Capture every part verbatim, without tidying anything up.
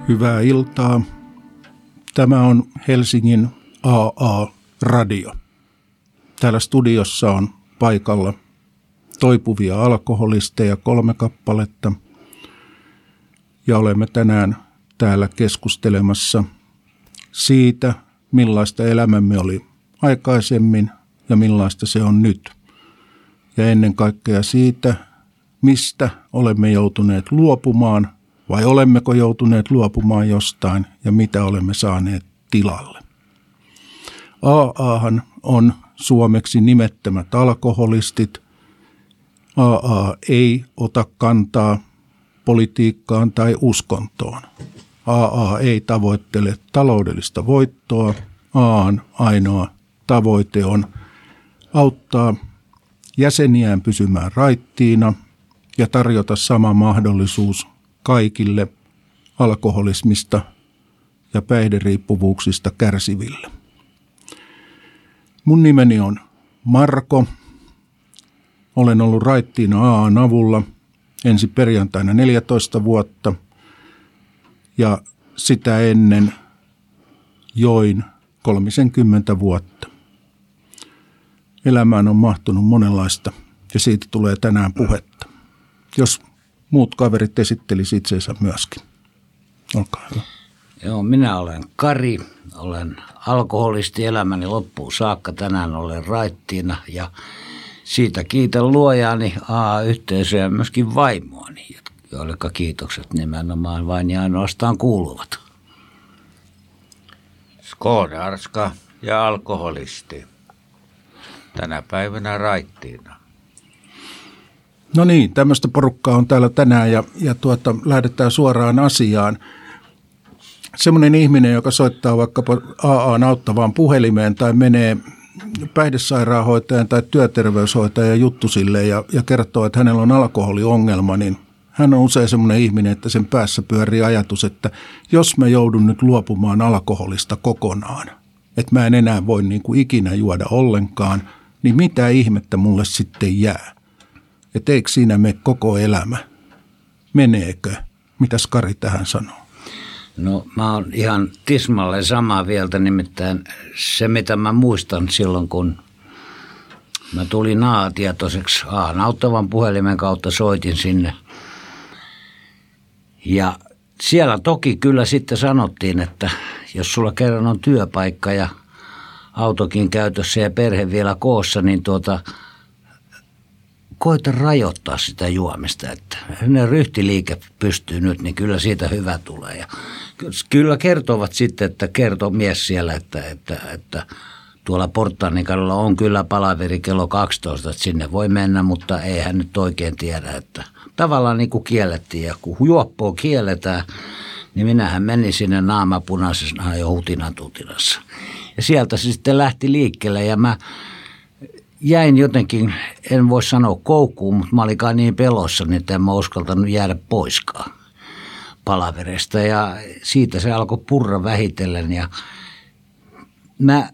Hyvää iltaa. Tämä on Helsingin A A-radio. Täällä studiossa on paikalla toipuvia alkoholisteja kolme kappaletta. Ja olemme tänään täällä keskustelemassa siitä, millaista elämämme oli aikaisemmin ja millaista se on nyt. Ja ennen kaikkea siitä, mistä olemme joutuneet luopumaan vai olemmeko joutuneet luopumaan jostain ja mitä olemme saaneet tilalle. A Ahan on suomeksi nimettömät alkoholistit. A A ei ota kantaa politiikkaan tai uskontoon. A A ei tavoittele taloudellista voittoa. A:n ainoa tavoite on auttaa jäseniään pysymään raittiina ja tarjota sama mahdollisuus kaikille alkoholismista ja päihderiippuvuuksista kärsiville. Mun nimeni on Marko. Olen ollut raittiina A A:n avulla ensi perjantaina neljätoista vuotta ja sitä ennen join kolmisenkymmentä vuotta. Elämään on mahtunut monenlaista ja siitä tulee tänään puhetta. Jos muut kaverit esittelisi itseensä myöskin. Olkaa hyvä. Joo, minä olen Kari. Olen alkoholisti elämäni loppuun saakka. Tänään olen raittiina ja siitä kiitän luojaani A A-yhteisöä ja myöskin vaimoani, joille kiitokset nimenomaan vain ja ainoastaan kuuluvat. Skådarska ja alkoholisti. Tänä päivänä raittiina. No niin, tämmöistä porukkaa on täällä tänään ja, ja tuota, lähdetään suoraan asiaan. Semmoinen ihminen, joka soittaa vaikkapa A A:n auttavaan puhelimeen tai menee päihdesairaanhoitajan tai työterveyshoitajan juttusille ja, ja kertoo, että hänellä on alkoholiongelma, niin hän on usein semmoinen ihminen, että sen päässä pyörii ajatus, että jos mä joudun nyt luopumaan alkoholista kokonaan, että mä en enää voi niin kuin ikinä juoda ollenkaan, niin mitä ihmettä mulle sitten jää? Että eikö siinä mene koko elämä? Meneekö? Mitäs Kari tähän sanoo? No mä oon ihan tismalleen samaa mieltä, nimittäin se mitä mä muistan silloin kun mä tulin A A-tietoiseksi A A:n auttavan puhelimen kautta soitin sinne. Ja siellä toki kyllä sitten sanottiin, että jos sulla kerran on työpaikka ja autokin käytössä ja perhe vielä koossa, niin tuota, koita rajoittaa sitä juomista, että ne ryhtiliike pystyy nyt, niin kyllä siitä hyvä tulee. Ja kyllä kertovat sitten, että kertoo mies siellä, että, että, että tuolla Porttanikadulla on kyllä palaveri kello kaksitoista, että sinne voi mennä, mutta ei hän nyt oikein tiedä, että tavallaan niin kuin kiellettiin ja kun juoppoa kielletään, niin minähän menin sinne naamapunaisena jo hutinatutinassa. Ja sieltä se sitten lähti liikkeelle ja mä jäin jotenkin, en voi sanoa koukkuun, mutta mä olikaan niin pelossa, että en mä uskaltanut jäädä poiskaan palaverista. Ja siitä se alkoi purra vähitellen. Ja mä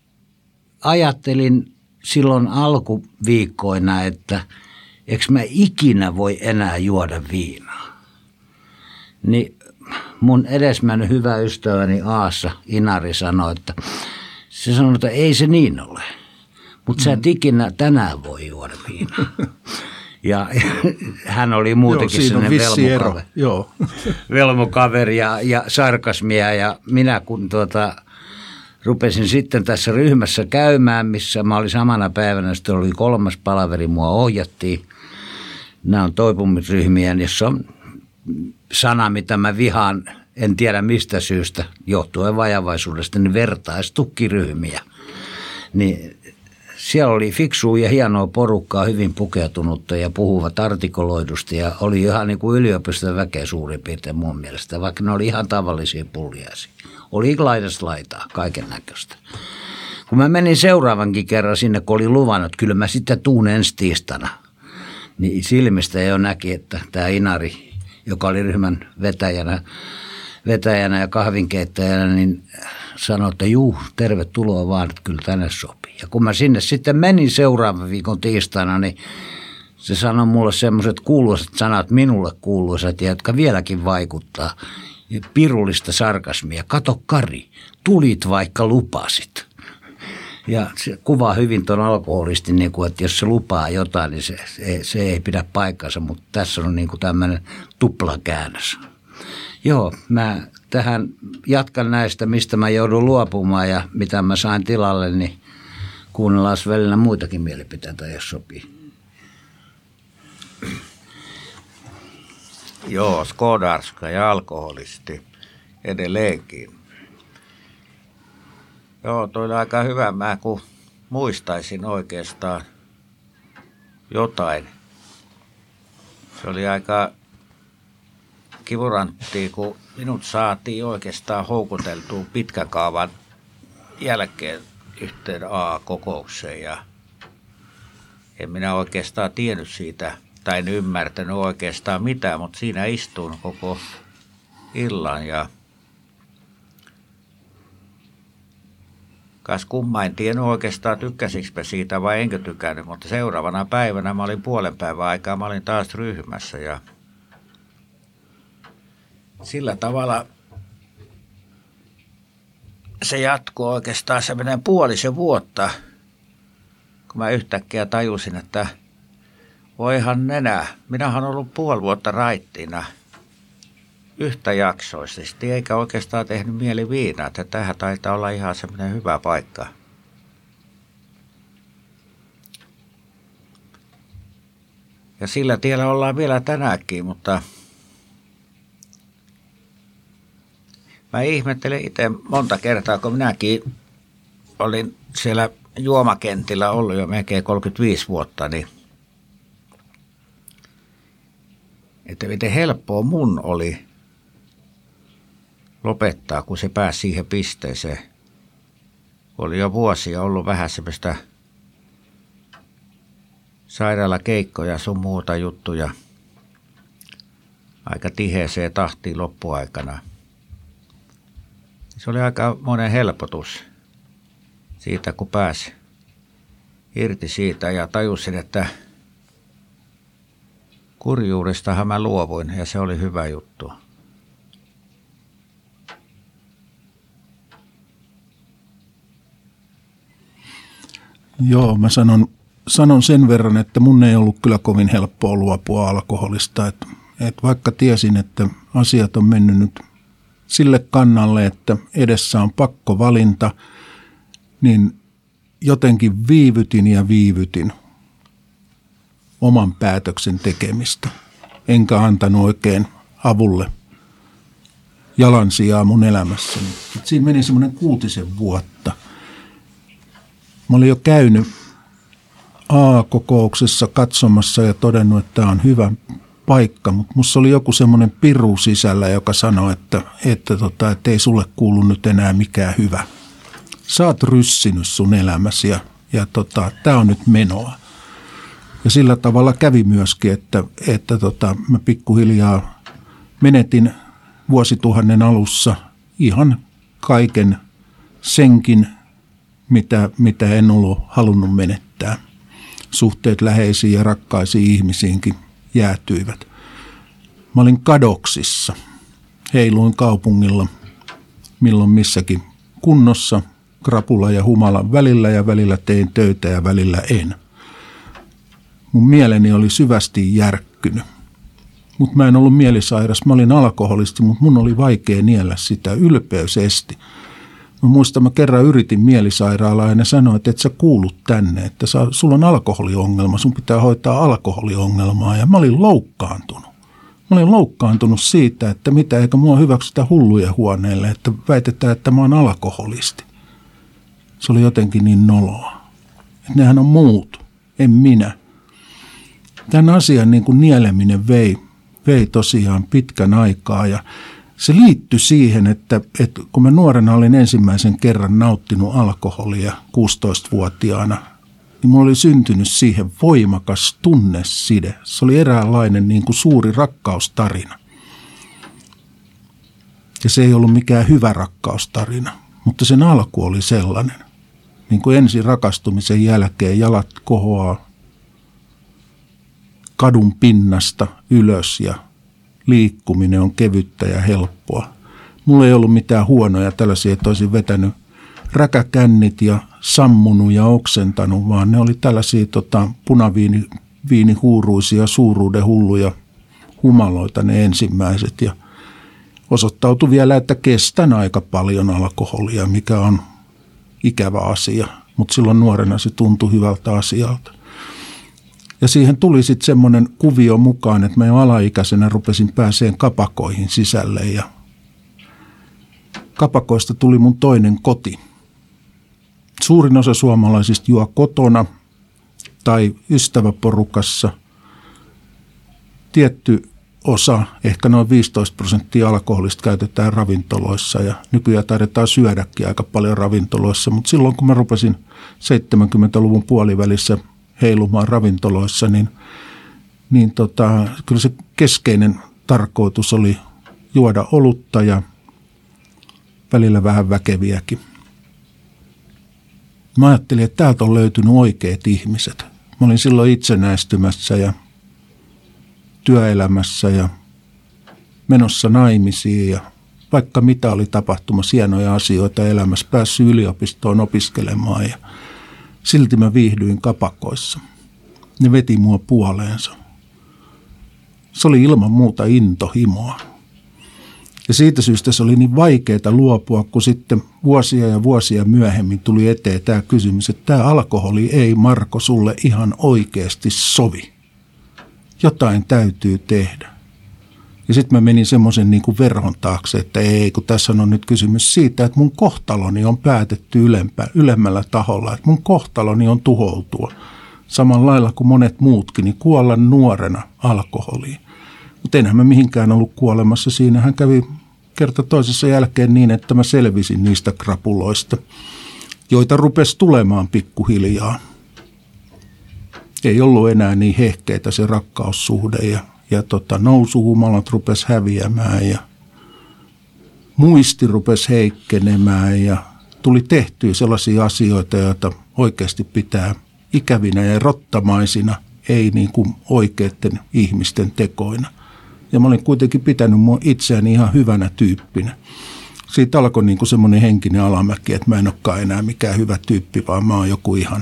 ajattelin silloin alkuviikkoina, että eikö mä ikinä voi enää juoda viinaa. Niin mun edesmennyt hyvä ystäväni Aassa, Inari, sanoi, että se sanoi, että ei se niin ole. Mutta sä et ikinä tänään voi juoda viinaa. Ja hän oli muutenkin sellainen velmokaveri. Joo. velmokaveri ja, ja sarkasmia. Ja minä kun tuota, rupesin sitten tässä ryhmässä käymään, missä mä olin samana päivänä, sitten oli kolmas palaveri, mua ohjattiin. Nämä on toipumisryhmiä, jossa on sana, mitä mä vihaan, en tiedä mistä syystä, johtuen vajavaisuudesta, niin vertaistukkiryhmiä. Niin siellä oli fiksua ja hienoa porukkaa, hyvin pukeutunutta ja puhuvat artikoloidusti ja oli ihan niin kuin yliopiston väkeä suurin piirtein mun mielestä, vaikka ne oli ihan tavallisia pulliaisia. Oli laidasta laitaa, kaiken näköistä. Kun mä menin seuraavankin kerran sinne, kun oli luvannut, että kyllä mä sitten tuun ensi tiistana, niin silmistä jo näki, että tämä Inari, joka oli ryhmän vetäjänä, vetäjänä ja kahvinkeittäjänä, niin sanoi, että juu, tervetuloa vaan, että kyllä tänne sopii. Ja kun mä sinne sitten menin seuraavan viikon tiistaina, niin se sanoi mulle semmoiset kuuluisat sanat, minulle kuuluisat, ja jotka vieläkin vaikuttaa. pirullista sarkasmia. Kato Kari, tulit vaikka lupasit. Ja se kuvaa hyvin tuon alkoholistin, niin kuin, että jos se lupaa jotain, niin se, se, se ei pidä paikkansa, mutta tässä on niin kuin tämmöinen tuplakäännös. Joo, mä tähän jatkan näistä, mistä mä joudun luopumaan ja mitä mä sain tilalle, niin kuunnellaan välillä muitakin mielipiteitä, jos sopii. Joo, Skodarska ja alkoholisti edelleenkin. Joo, toi oli aika hyvä. Mä kun muistaisin oikeastaan jotain. Se oli aika kivuranttia, kun minut saatiin oikeastaan houkuteltua pitkäkaavan jälkeen yhteen A A-kokoukseen. Ja en minä oikeastaan tiennyt siitä, tai en ymmärtänyt oikeastaan mitään, mutta siinä istuin koko illan ja kas kumma en tiennyt oikeastaan tykkäsikö siitä vai enkö tykännyt, mutta seuraavana päivänä mä olin puolen päivän aikaa, mä olin taas ryhmässä ja sillä tavalla se jatkuu oikeastaan semmoinen puolisen vuotta, kun mä yhtäkkiä tajusin, että voihan nenä, minähän olen ollut puoli vuotta raittina yhtäjaksoisesti, eikä oikeastaan tehnyt mieli viinaa, että tähän taitaa olla ihan semmoinen hyvä paikka. Ja sillä tiellä ollaan vielä tänäänkin, mutta mä ihmettelen itse monta kertaa, kun minäkin olin siellä juomakentillä ollut jo melkein kolmekymmentäviisi vuotta, niin että miten helppoa mun oli lopettaa, kun se pääsi siihen pisteeseen. Oli jo vuosia ollut vähän semmoista sairaalakeikkoja sun muuta juttuja aika tiheeseen tahtiin loppuaikana. Se oli aika monen helpotus siitä, kun pääsi irti siitä ja tajusin, että kurjuudestahan mä luovuin ja se oli hyvä juttu. Joo, mä sanon, sanon sen verran, että mun ei ollut kyllä kovin helppoa luopua alkoholista. Et, et vaikka tiesin, että asiat on mennyt nyt sille kannalle, että edessä on pakkovalinta, niin jotenkin viivytin ja viivytin oman päätöksen tekemistä. Enkä antanut oikein avulle jalansijaa mun elämässäni. Et siinä meni semmoinen kuutisen vuotta. Mä olin jo käynyt A A-kokouksessa katsomassa ja todennut, että tämä on hyvä paikka, mutta musta oli joku semmoinen piru sisällä, joka sanoi, että, että, tota, että ei sulle kuulu nyt enää mikään hyvä. Sä oot ryssinyt sun elämäsi ja, ja tota, tämä on nyt menoa. Ja sillä tavalla kävi myöskin, että, että tota, mä pikkuhiljaa menetin vuosituhannen alussa ihan kaiken senkin, mitä, mitä en ollut halunnut menettää. Suhteet läheisiin ja rakkaisiin ihmisiinkin jäätyivät. Mä olin kadoksissa. Heiluin kaupungilla milloin missäkin kunnossa, krapula ja humalan välillä ja välillä tein töitä ja välillä en. Mun mieleni oli syvästi järkkynyt. Mutta mä en ollut mielisairas. Mä olin alkoholisti, mutta mun oli vaikea niellä sitä. Ylpeys esti. Mä muistan, mä kerran yritin mielisairaalaa ja ne sanoi, että et sä kuulut tänne, että sä, sulla on alkoholiongelma, sun pitää hoitaa alkoholiongelmaa. Ja mä olin loukkaantunut. Mä olin loukkaantunut siitä, että mitä, eikä mua hyväksytä hulluja huoneelle, että väitetään, että mä oon alkoholisti. Se oli jotenkin niin noloa. Että nehän on muut, en minä. Tämän asian niin kuin nieleminen vei, vei tosiaan pitkän aikaa ja se liittyi siihen, että, että kun mä nuorena olin ensimmäisen kerran nauttinut alkoholia kuusitoistavuotiaana, niin mulla oli syntynyt siihen voimakas tunneside. Se oli eräänlainen niin kuin suuri rakkaustarina. Ja se ei ollut mikään hyvä rakkaustarina, mutta sen alku oli sellainen. Niin kuin ensin rakastumisen jälkeen jalat kohoaa kadun pinnasta ylös ja liikkuminen on kevyttä ja helppoa. Mulla ei ollut mitään huonoja tällaisia, että olisin vetänyt räkäkännit ja sammunut ja oksentanut, vaan ne oli tällaisia tota, punaviinihuuruisia, suuruuden hulluja humaloita ne ensimmäiset. Ja osoittautui vielä, että kestän aika paljon alkoholia, mikä on ikävä asia, mutta silloin nuorena se tuntui hyvältä asialta. Ja siihen tuli sitten semmoinen kuvio mukaan, että mä jo alaikäisenä rupesin pääseen kapakoihin sisälle ja kapakoista tuli mun toinen koti. Suurin osa suomalaisista juo kotona tai ystäväporukassa. Tietty osa, ehkä noin viisitoista prosenttia alkoholista käytetään ravintoloissa ja nykyään taidetaan syödäkin aika paljon ravintoloissa. Mutta silloin kun mä rupesin seitsemänkymmentäluvun puolivälissä heilumaan ravintoloissa, niin, niin tota, kyllä se keskeinen tarkoitus oli juoda olutta ja välillä vähän väkeviäkin. Mä ajattelin, että täältä on löytynyt oikeat ihmiset. Mä olin silloin itsenäistymässä ja työelämässä ja menossa naimisiin ja vaikka mitä oli tapahtumassa, hienoja asioita elämässä, päässyt yliopistoon opiskelemaan ja silti mä viihdyin kapakoissa. Ne veti mua puoleensa. Se oli ilman muuta intohimoa. Ja siitä syystä se oli niin vaikeaa luopua, kun sitten vuosia ja vuosia myöhemmin tuli eteen tämä kysymys, että tämä alkoholi ei, Marko, sulle ihan oikeasti sovi. Jotain täytyy tehdä. Ja sitten mä menin semmoisen niin kuin verhon taakse, että ei, kun tässä on nyt kysymys siitä, että mun kohtaloni on päätetty ylempä, ylemmällä taholla, että mun kohtaloni on tuhoutua. Samalla lailla kuin monet muutkin, niin kuolla nuorena alkoholiin. Mutta enhän mä mihinkään ollut kuolemassa. Siinähän kävi kerta toisessa jälkeen niin, että mä selvisin niistä krapuloista, joita rupesi tulemaan pikkuhiljaa. Ei ollut enää niin hehkeitä se rakkaussuhde ja, ja tota, nousuhumalat rupesi häviämään ja muisti rupesi heikkenemään ja tuli tehtyä sellaisia asioita, joita oikeasti pitää ikävinä ja rottamaisina, ei niin kuin oikeiden ihmisten tekoina. Ja mä olin kuitenkin pitänyt mua itseäni ihan hyvänä tyyppinä. Siitä alkoi niin kuin semmoinen henkinen alamäki, että mä en olekaan enää mikään hyvä tyyppi, vaan mä oon joku ihan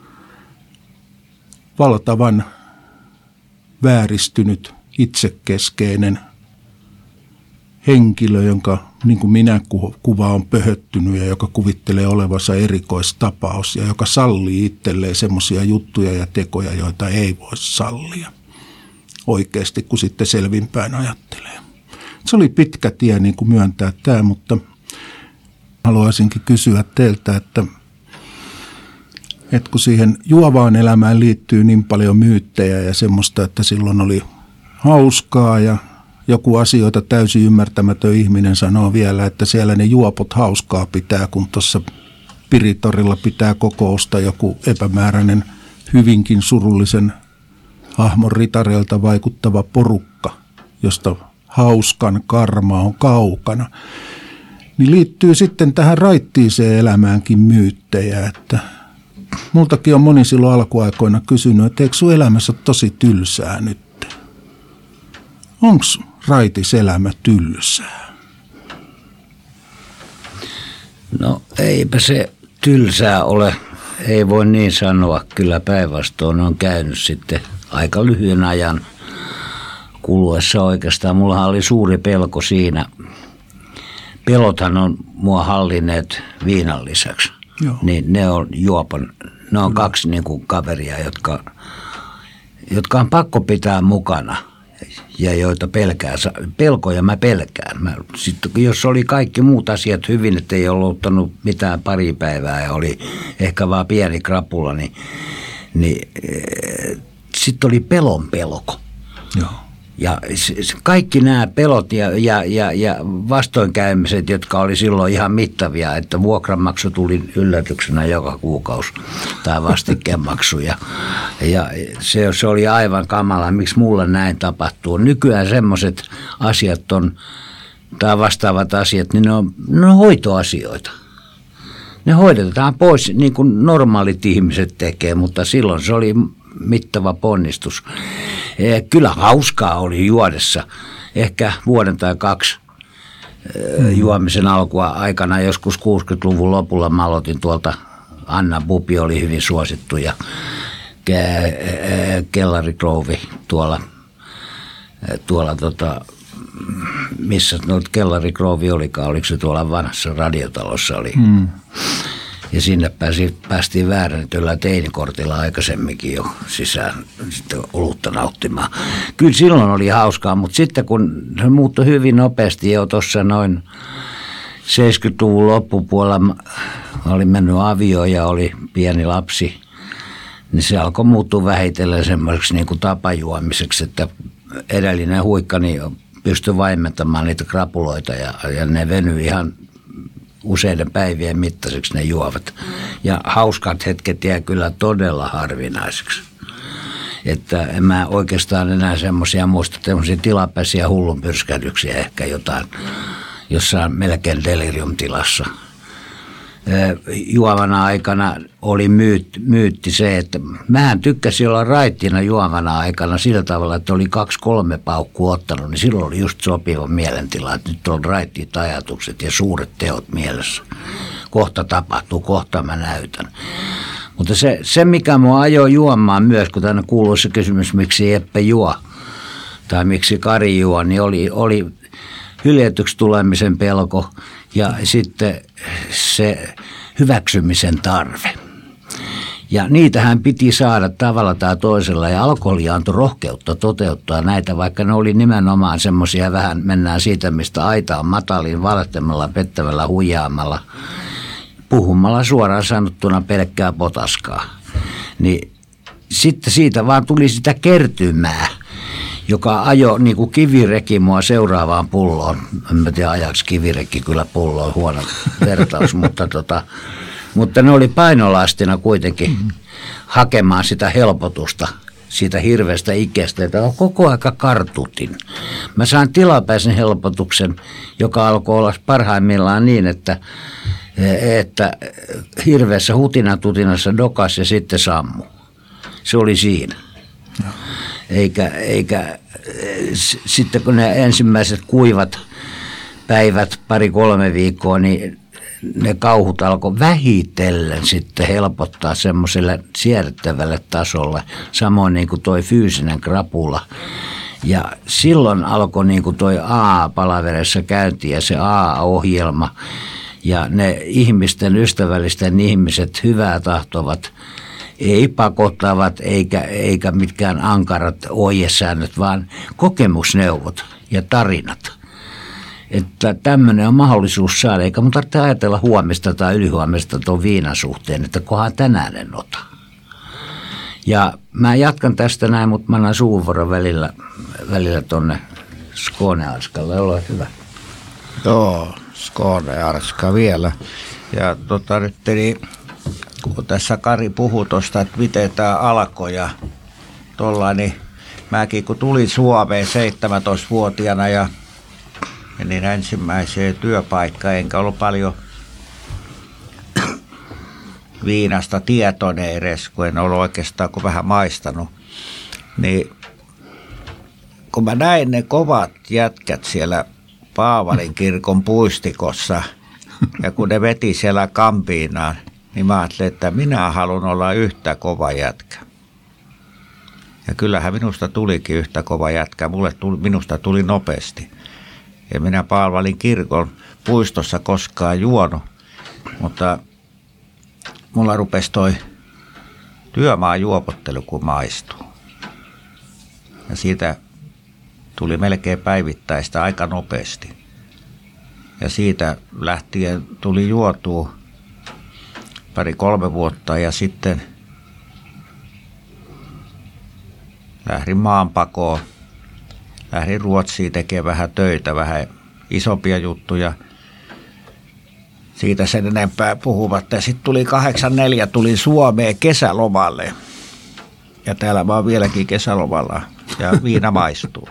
valtavan vääristynyt, itsekeskeinen henkilö, jonka niin kuin minä kuva on pöhöttynyt ja joka kuvittelee olevansa erikoistapaus ja joka sallii itselleen semmoisia juttuja ja tekoja, joita ei voi sallia oikeasti, kun sitten selvinpäin ajattelee. Se oli pitkä tie niin kuin myöntää tämä, mutta haluaisinkin kysyä teiltä, että, että kun siihen juovaan elämään liittyy niin paljon myyttejä ja semmoista, että silloin oli hauskaa ja joku asioita täysin ymmärtämätön ihminen sanoo vielä, että siellä ne juopot hauskaa pitää, kun tuossa Piritorilla pitää kokousta joku epämääräinen, hyvinkin surullisen hahmon ritareilta vaikuttava porukka, josta hauskan karma on kaukana, niin liittyy sitten tähän raittiiseen elämäänkin myyttejä, että multakin on moni silloin alkuaikoina kysynyt, että eikö sun elämässä ole tosi tylsää nyt? Onko raitis elämä tylsää? No eipä se tylsää ole, ei voi niin sanoa, kyllä päinvastoin on käynyt sitten aika lyhyen ajan kuluessa oikeastaan. Mullahan oli suuri pelko siinä. Pelothan on mua hallinneet viinan lisäksi. Joo. Niin ne on juopan, ne on kaksi niin kuin kaveria, jotka, jotka on pakko pitää mukana ja joita pelkää, pelkoja mä pelkään. Mä, sitten, jos oli kaikki muut asiat hyvin, että ei ollut ottanut mitään pari päivää ja oli ehkä vaan pieni krapula, niin, niin sitten oli pelon pelko. Joo. Ja kaikki nämä pelot ja, ja, ja, ja vastoinkäymiset, jotka oli silloin ihan mittavia, että vuokranmaksu tuli yllätyksenä joka kuukausi tai vastikkeenmaksu. Ja, ja se, se oli aivan kamala, miksi mulla näin tapahtuu. Nykyään semmoiset asiat on, tai vastaavat asiat, niin ne on, ne on hoitoasioita. Ne hoidetaan pois niin kuin normaalit ihmiset tekee, mutta silloin se oli mittava ponnistus. Kyllä hauskaa oli juodessa, ehkä vuoden tai kaksi juomisen alkua aikana joskus kuusikymmentäluvun lopulla mä aloitin tuolta, Anna Bubi oli hyvin suosittu ja Kellarikrouvi tuolla, tuolla tota, missä no, Kellarikrouvi olikaan, oliko se tuolla vanhassa radiotalossa oli. Hmm. Ja sinne pääsi, päästiin väärennetyllä teinikortilla aikaisemminkin jo sisään sitten olutta nauttimaan. Kyllä silloin oli hauskaa, mutta sitten kun se muuttui hyvin nopeasti jo tuossa noin seitsemänkymmentäluvun loppupuolella, mä olin mennyt avioon ja oli pieni lapsi, niin se alkoi muuttua vähitellen semmoiseksi niin kuin tapajuomiseksi, että edellinen huikkani pystyi vaimentamaan niitä krapuloita ja, ja ne venyi ihan useiden päivien mittaiseksi ne juovat. Ja hauskat hetket jää kyllä todella harvinaiseksi. Että en mä oikeastaan enää semmoisia muista, semmoisia tilapäisiä hullunpyrskähdyksiä, ehkä jotain jossain melkein delirium-tilassa. Juomana aikana oli myytti, myytti se, että mähän tykkäsin olla raittina juomana aikana sillä tavalla, että oli kaksi kolme paukkua ottanut, niin silloin oli just sopiva mielentila, että nyt on raittiit ajatukset ja suuret teot mielessä. Kohta tapahtuu, kohta mä näytän. Mutta se, se mikä mua ajoi juomaan myös, kun tänne kuuluu se kysymys, miksi Eppe juo tai miksi Kari juo, niin oli, oli hyljetyksi tulemisen pelko ja sitten se hyväksymisen tarve. Ja niitähän piti saada tavalla tai toisella ja alkoholi antoi rohkeutta toteuttaa näitä, vaikka ne oli nimenomaan semmoisia vähän, mennään siitä mistä aita on matalin, valehtemalla, pettävällä, huijaamalla, puhumalla suoraan sanottuna pelkkää potaskaa. Niin sitten siitä vaan tuli sitä kertymää, joka ajoi niin kuin kivireki mua seuraavaan pulloon. En tiedä ajaksi kivireki kyllä pulloon, huono vertaus, mutta, tota, mutta ne oli painolastina kuitenkin mm-hmm. hakemaan sitä helpotusta siitä hirveästä ikestä, että koko aika kartutin. Mä sain tilapäisen helpotuksen, joka alkoi olla parhaimmillaan niin, että, että hirveässä hutinatutinassa dokas ja sitten sammu. Se oli siinä. No. Eikä, eikä sitten kun ne ensimmäiset kuivat päivät, pari-kolme viikkoa, niin ne kauhut alkoi vähitellen sitten helpottaa semmoiselle siedettävälle tasolle, samoin niin kuin toi fyysinen krapula. Ja silloin alkoi niin kuin toi A-palaverissa käynti ja se A-ohjelma ja ne ihmisten, ystävällisten ihmiset, hyvää tahtovat, ei pakottavat eikä, eikä mitkään ankarat ohjesäännöt, vaan kokemusneuvot ja tarinat. Että tämmöinen on mahdollisuus saada, eikä mun tarvitse ajatella huomista tai ylihuomista tuon viinan suhteen, että kohan tänään en ota. Ja mä jatkan tästä näin, mutta mä annan suuvuoron välillä, välillä tuonne Skåne-Arskalle. Ole hyvä. Joo, Skåne-Arska vielä. Ja tota nyt niin, kun tässä Kari puhui tuosta, että miten tämä alkoi ja tuolla, niin mäkin kun tulin Suomeen seitsemäntoistavuotiaana ja menin ensimmäiseen työpaikkaan, enkä ollut paljon viinasta tietoinen edes, kun en ollut oikeastaan kuin vähän maistanut, niin kun mä näin ne kovat jätkät siellä Paavalin kirkon puistikossa ja kun ne veti siellä kampiinaan, niin mä ajattelin, että minä haluan olla yhtä kova jätkä. Ja kyllähän minusta tulikin yhtä kova jätkä. Mulle tuli, minusta tuli nopeasti. Ja minä Paavalin kirkon puistossa koskaan juonut, mutta mulla rupesi toi työmaan juopottelu, kun maistuu. Ja siitä tuli melkein päivittäistä aika nopeasti. Ja siitä lähtien tuli juotua pari-kolme vuotta ja sitten lähdin maanpakoon. Lähdin Ruotsiin tekemään vähän töitä, vähän isompia juttuja. Siitä sen enempää puhumatta. Sitten tuli kahdeksankymmentäneljä, tuli Suomeen kesälomalle. Ja täällä mä oon vieläkin kesälomalla ja viina maistuu.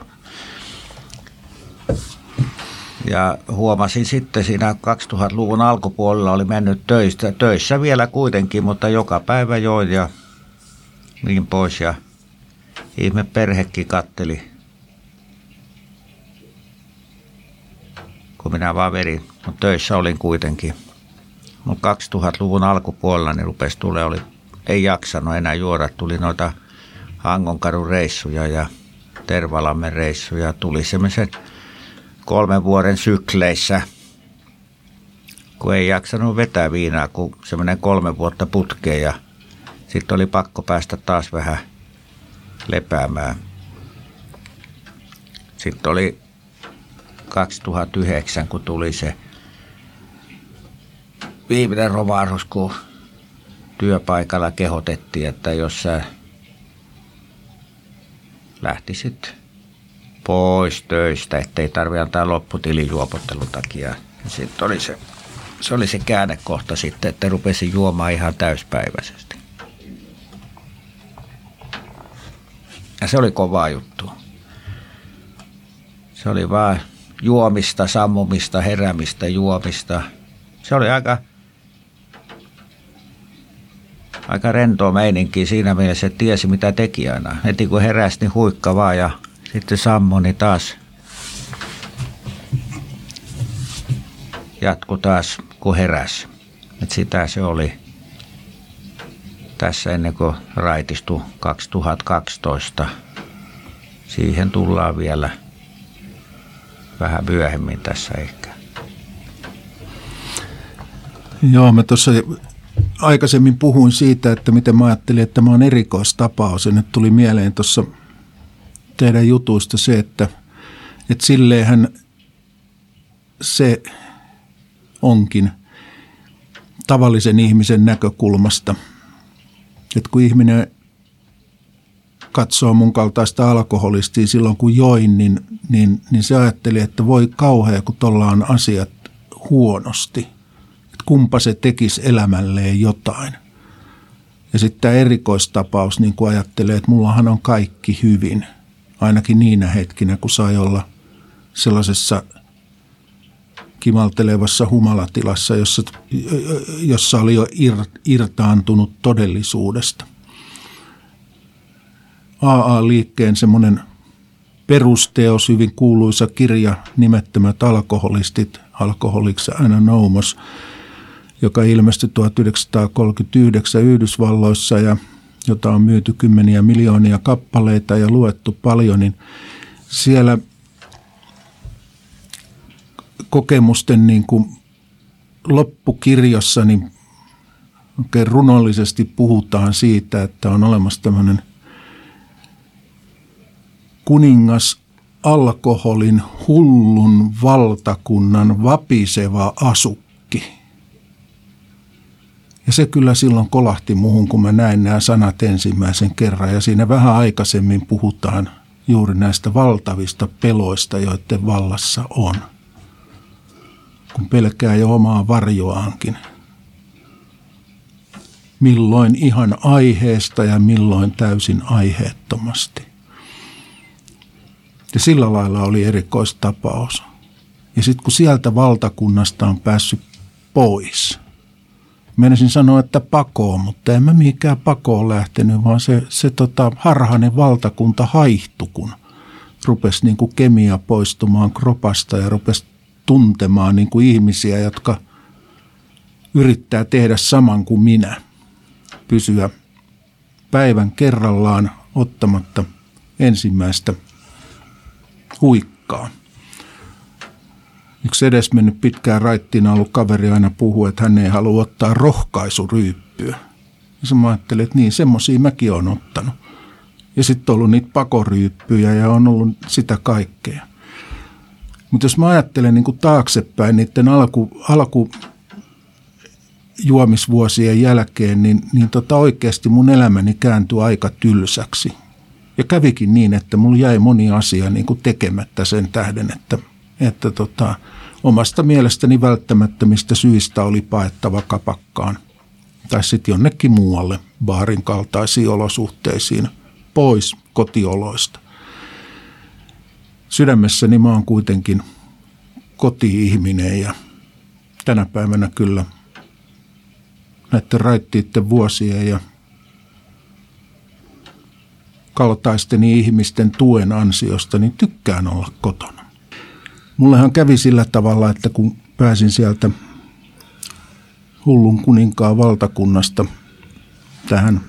Ja huomasin sitten siinä kaksituhattaluvun alkupuolella oli mennyt töistä, töissä vielä kuitenkin, mutta joka päivä join ja niin pois. Ja ihme perhekin katteli, kun minä vaan vedin. Mutta töissä olin kuitenkin. Mutta kaksituhattaluvun alkupuolella niin rupesi tulee, oli, ei jaksanut enää juoda. Tuli noita Hangonkadun reissuja ja Tervalammen reissuja. Tuli semmoisen kolmen vuoden sykleissä, kun ei jaksanut vetää viinaa, kun semmoinen kolme vuotta putkeen. Ja sitten oli pakko päästä taas vähän lepäämään. Sitten oli kaksituhattayhdeksän, kun tuli se viimeinen romahdus, kun työpaikalla kehotettiin, että jos sä lähtisit pois töistä, ettei tarvitse antaa lopputilin juopottelun takia. Sitten oli se, se oli se käännekohta sitten, että rupesin juomaan ihan täyspäiväisesti. Ja se oli kovaa juttu. Se oli vaan juomista, sammumista, heräämistä, juomista. Se oli aika, aika rentoa meininkiä siinä mielessä, että tiesi mitä teki aina. Heti kun heräsi, niin huikka vaan ja sitten sammui, niin taas jatkui taas kun heräsi. Et sitä se oli tässä ennen kuin raitistui kaksituhattakaksitoista. Siihen tullaan vielä vähän myöhemmin tässä ehkä. Joo, mä tuossa aikaisemmin puhuin siitä, että miten mä ajattelin, että mä oon erikoistapaus. Ja nyt tuli mieleen tuossa teidän jutuista se, että, että silleenhän se onkin tavallisen ihmisen näkökulmasta. Että kun ihminen katsoo mun kaltaista alkoholistia silloin kun join, niin, niin, niin se ajatteli, että voi kauhea, kun tuolla on asiat huonosti. Että kumpa se tekisi elämälleen jotain. Ja sitten tämä erikoistapaus niin kun ajattelee, että mullahan on kaikki hyvin. Ainakin niinä hetkinä, kun sai olla sellaisessa kimaltelevassa humalatilassa, jossa, jossa oli jo ir, irtaantunut todellisuudesta. A A-liikkeen semmoinen perusteos, hyvin kuuluisa kirja Nimettömät alkoholistit, Alcoholics Anonymous, joka ilmestyi tuhatyhdeksänsataakolmekymmentäyhdeksän Yhdysvalloissa ja jota on myyty kymmeniä miljoonia kappaleita ja luettu paljon, niin siellä kokemusten niin kuin loppukirjassa niin oikein runollisesti puhutaan siitä, että on olemassa tämmöinen kuningas alkoholin hullun valtakunnan vapiseva asukki. Ja se kyllä silloin kolahti muhun, kun mä näin nämä sanat ensimmäisen kerran. Ja siinä vähän aikaisemmin puhutaan juuri näistä valtavista peloista, joiden vallassa on. Kun pelkää jo omaa varjoaankin. Milloin ihan aiheesta ja milloin täysin aiheettomasti. Ja sillä lailla oli erikoistapaus. Ja sitten kun sieltä valtakunnasta on päässyt pois. Meinasin sanoa, että pakoon, mutta en mä mihinkään pakoon lähtenyt, vaan se, se tota, harhainen valtakunta haihtui, kun rupesi niin kuin kemia poistumaan kropasta ja rupesi tuntemaan niin kuin ihmisiä, jotka yrittää tehdä saman kuin minä. Pysyä päivän kerrallaan ottamatta ensimmäistä huikkaa. Yksi edesmennyt pitkään raittiin ollut kaveri aina puhuu, että hän ei halua ottaa rohkaisuryyppyä. Ja mä ajattelin, että niin, semmosia mäkin olen ottanut. Ja sitten on ollut niitä pakoryyppyjä ja on ollut sitä kaikkea. Mutta jos mä ajattelen niin kuin taaksepäin niiden alku, alkujuomisvuosien jälkeen, niin, niin tota oikeasti mun elämäni kääntyi aika tylsäksi. Ja kävikin niin, että mulla jäi moni asia niin kuin tekemättä sen tähden, että, että tota, omasta mielestäni välttämättömistä syistä oli paettava kapakkaan. Tai sitten jonnekin muualle baarin kaltaisiin olosuhteisiin pois kotioloista. Sydämessäni mä oon kuitenkin koti-ihminen ja tänä päivänä kyllä näiden raittiitten vuosien ja kaltaisteni ihmisten tuen ansiosta, niin tykkään olla kotona. Mullehan kävi sillä tavalla, että kun pääsin sieltä hullun kuninkaan valtakunnasta tähän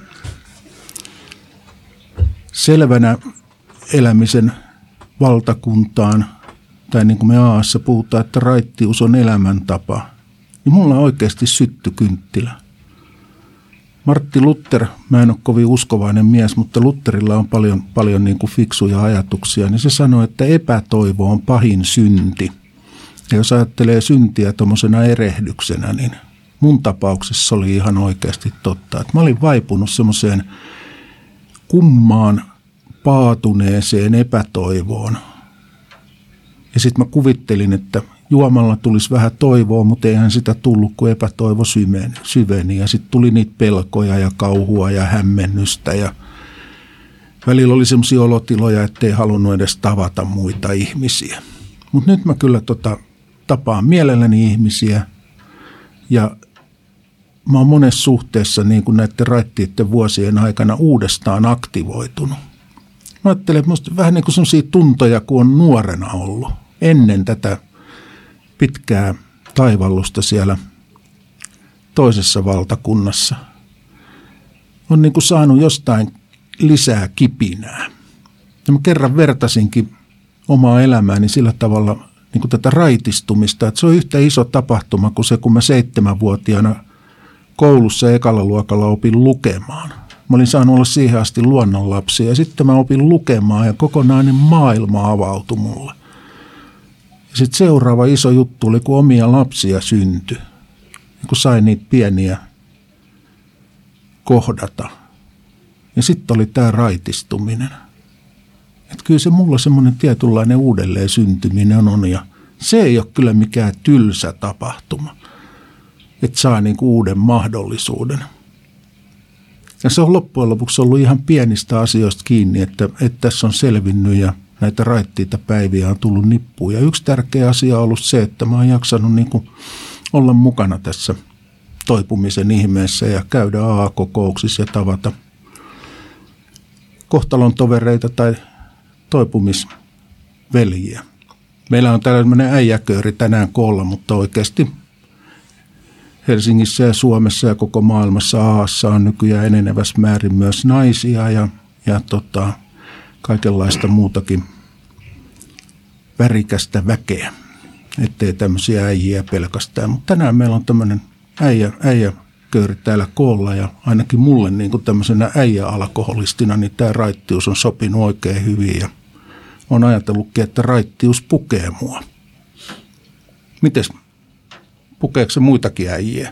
selvänä elämisen valtakuntaan, tai niin kuin me Aassa puhutaan, että raittius on elämäntapa, niin mulla on oikeasti sytty kynttilä. Martti Luther, mä en ole kovin uskovainen mies, mutta Lutherilla on paljon, paljon niin kuin fiksuja ajatuksia, niin se sanoi, että epätoivo on pahin synti. Ja jos ajattelee syntiä tuommoisena erehdyksenä, niin mun tapauksessa oli ihan oikeasti totta. Että mä olin vaipunut semmoiseen kummaan paatuneeseen epätoivoon. Ja sitten mä kuvittelin, että juomalla tulisi vähän toivoa, mutta eihän sitä tullut, kun epätoivo syveni. Ja sitten tuli niitä pelkoja ja kauhua ja hämmennystä. Ja välillä oli semmoisia olotiloja, ettei halunnut edes tavata muita ihmisiä. Mutta nyt mä kyllä tota, tapaan mielelläni ihmisiä. Ja mä oon monessa suhteessa niin kuin näiden raittiiden vuosien aikana uudestaan aktivoitunut. Mä ajattelen, että musta vähän niin kuin semmoisia tuntoja, kun on nuorena ollut ennen tätä pitkää taivallusta siellä toisessa valtakunnassa. On niin kuin saanut jostain lisää kipinää. Ja mä kerran vertasinkin omaa elämääni sillä tavalla niin kuin tätä raitistumista, että se on yhtä iso tapahtuma kuin se, kun mä seitsemänvuotiaana koulussa ekalla luokalla opin lukemaan. Mä olin saanut olla siihen asti luonnonlapsi ja sitten mä opin lukemaan ja kokonainen maailma avautui mulle. Sitten seuraava iso juttu oli, kun omia lapsia syntyi, kun sain niitä pieniä kohdata. Ja sitten oli tämä raitistuminen. Että kyllä se mulla semmoinen tietynlainen uudelleen syntyminen on ja se ei ole kyllä mikään tylsä tapahtuma. Että saa niinku uuden mahdollisuuden. Ja se on loppujen lopuksi ollut ihan pienistä asioista kiinni, että, että tässä on selvinnyt ja näitä raittiita päiviä on tullut nippuun. Ja yksi tärkeä asia on ollut se, että mä oon jaksanut niin kuin olla mukana tässä toipumisen ihmeessä ja käydä A A-kokouksissa ja tavata kohtalon tovereita tai toipumisveljiä. Meillä on tällainen äijäkööri tänään koolla, mutta oikeasti Helsingissä ja Suomessa ja koko maailmassa Aassa on nykyään enenevässä määrin myös naisia ja, ja tota, kaikenlaista muutakin värikästä väkeä, ettei tämmöisiä äijiä pelkästään. Mutta tänään meillä on tämmöinen äijä, äijäkööri täällä koolla ja ainakin mulle niin kuin tämmöisenä äijäalkoholistina, niin tämä raittius on sopinut oikein hyvin ja on ajatellutkin, että raittius pukee mua. Mites? Pukeeko se muitakin äijiä?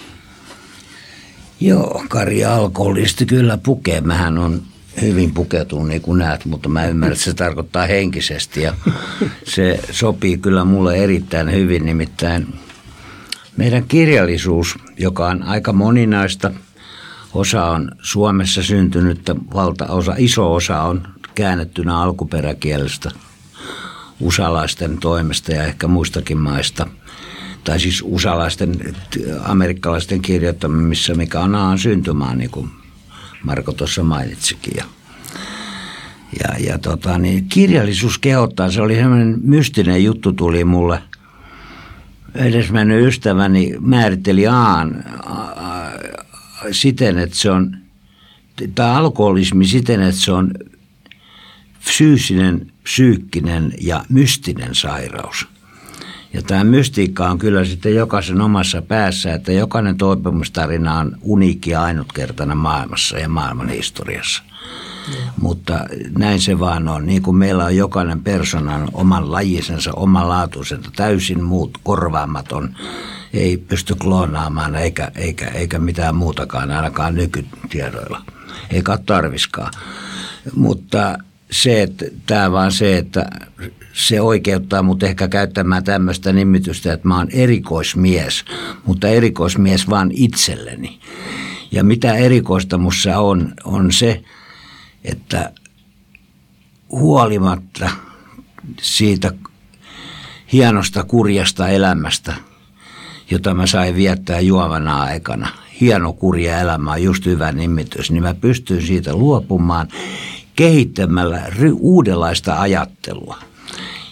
Joo, Kari alkoholisti kyllä pukee. Mähän on hyvin pukeutunut niin kuin näet, mutta mä ymmärrän, että se tarkoittaa henkisesti. Ja se sopii kyllä mulle erittäin hyvin, nimittäin meidän kirjallisuus, joka on aika moninaista. Osa on Suomessa syntynyt, valtaosa, iso osa on käännettynä alkuperäkielestä usalaisten toimesta ja ehkä muistakin maista. Tai siis usalaisten, amerikkalaisten kirjoittamissa, mikä on Aan syntymaan, niin kuin Marko tuossa mainitsikin. Ja, ja, ja tota, niin kirjallisuus kehottaa, se oli sellainen mystinen juttu tuli mulle. Edesmennyt ystäväni määritteli Aan siten, että se on, tai alkoholismi siten, että se on fyysinen, psyykkinen ja mystinen sairaus. Ja tämä mystiikka on kyllä sitten jokaisen omassa päässä, että jokainen toipumustarina on uniikki ja ainutkertainen maailmassa ja maailman historiassa. Mm. Mutta näin se vaan on. Niin kuin meillä on jokainen persoonan oman lajisensa, oman laatuisensa, täysin muut, korvaamaton, ei pysty kloonaamaan eikä, eikä, eikä mitään muutakaan, ainakaan nykytiedoilla. Eikä ole tarviskaan. Mutta se, että, tämä vaan se, että se oikeuttaa mut ehkä käyttämään tämmöistä nimitystä, että mä oon erikoismies, mutta erikoismies vaan itselleni. Ja mitä erikoista mussa on, on se, että huolimatta siitä hienosta kurjasta elämästä, jota mä sain viettää juovana aikana, hieno kurja elämä on just hyvä nimitys, niin mä pystyn siitä luopumaan kehittämällä uudenlaista ajattelua.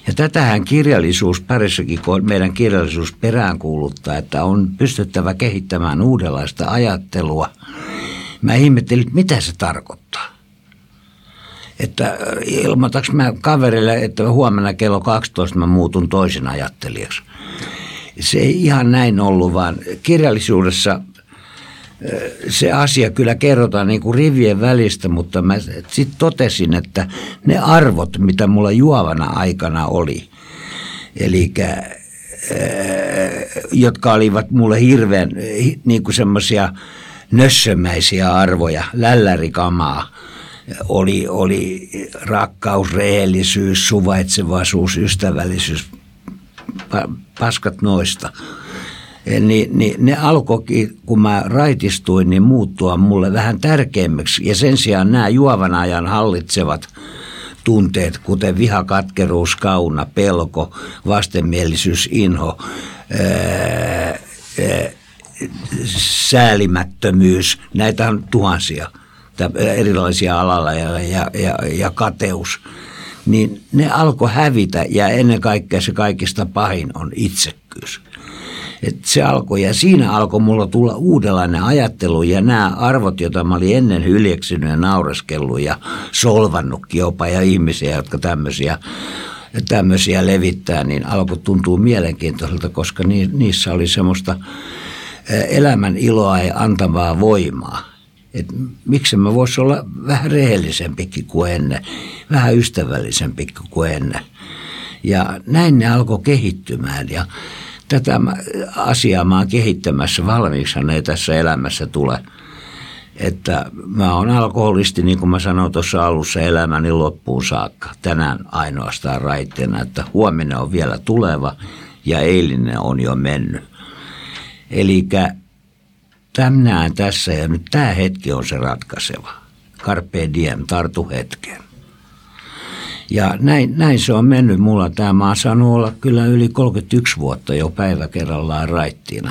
Ja tätähän kirjallisuus parissakin, meidän kirjallisuus peräänkuuluttaa, että on pystyttävä kehittämään uudenlaista ajattelua. Mä ihmettelin, että mitä se tarkoittaa. Että ilmoitaks mä kaverille, että huomenna kello kaksitoista mä muutun toisen ajattelijaksi. Se ei ihan näin ollut, vaan kirjallisuudessa se asia kyllä kerrotaan niin kuin rivien välistä, mutta mä sitten totesin, että ne arvot, mitä mulla juovana aikana oli, eli jotka olivat mulle hirveän niin kuin semmoisia nössömäisiä arvoja, lällärikamaa, oli, oli rakkaus, rehellisyys, suvaitsevaisuus, ystävällisyys, paskat noista. Niin, niin ne alkoikin, kun mä raitistuin, niin muuttua mulle vähän tärkeämmiksi. Ja sen sijaan nämä juovan ajan hallitsevat tunteet, kuten viha, katkeruus, kauna, pelko, vastenmielisyys, inho, ää, ää, säälimättömyys, näitä on tuhansia erilaisia alalla ja, ja, ja, ja kateus. Niin ne alkoi hävitä ja ennen kaikkea se kaikista pahin on itsekkyys. Et se alkoi ja siinä alkoi mulla tulla uudenlainen ajattelu ja nämä arvot, joita mä olin ennen hyljeksynyt ja naureskellut ja solvannutkin jopa ja ihmisiä, jotka tämmöisiä, tämmöisiä levittää, niin alkoi tuntua mielenkiintoiselta, koska niissä oli semmoista elämän iloa ja antavaa voimaa. Että miksi mä vois olla vähän rehellisempikin kuin ennen, vähän ystävällisempikin kuin ennen. Ja näin ne alkoi kehittymään ja tätä asiaa mä oon kehittämässä, valmiiksihan ei tässä elämässä tule. Että mä oon alkoholisti, niin kuin mä sanoin tuossa alussa, elämäni loppuun saakka. Tänään ainoastaan raitteena, että huominen on vielä tuleva ja eilinen on jo mennyt. Elikkä tänään tässä ja nyt tämä hetki on se ratkaiseva. Carpe diem, tartu hetkeen. Ja näin, näin se on mennyt mulla. Tämä mä oon saanut olla kyllä yli kolmekymmentäyksi vuotta jo päivä kerrallaan raittina.